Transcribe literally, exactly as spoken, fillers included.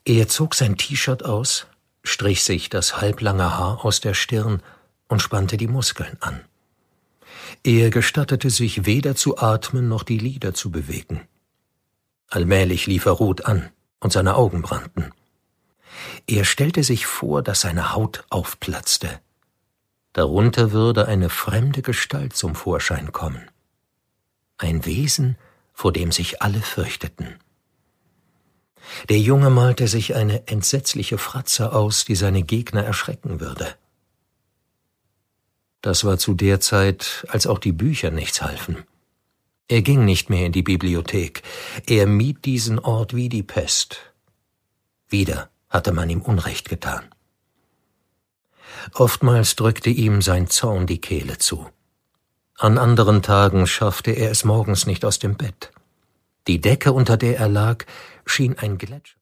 Er zog sein T-Shirt aus, strich sich das halblange Haar aus der Stirn und spannte die Muskeln an. Er gestattete sich weder zu atmen noch die Lider zu bewegen. Allmählich lief er rot an und seine Augen brannten. Er stellte sich vor, dass seine Haut aufplatzte. Darunter würde eine fremde Gestalt zum Vorschein kommen. Ein Wesen, vor dem sich alle fürchteten. Der Junge malte sich eine entsetzliche Fratze aus, die seine Gegner erschrecken würde. Das war zu der Zeit, als auch die Bücher nichts halfen. Er ging nicht mehr in die Bibliothek. Er mied diesen Ort wie die Pest. Wieder hatte man ihm Unrecht getan. Oftmals drückte ihm sein Zorn die Kehle zu. An anderen Tagen schaffte er es morgens nicht aus dem Bett. Die Decke, unter der er lag, schien ein Gletscher.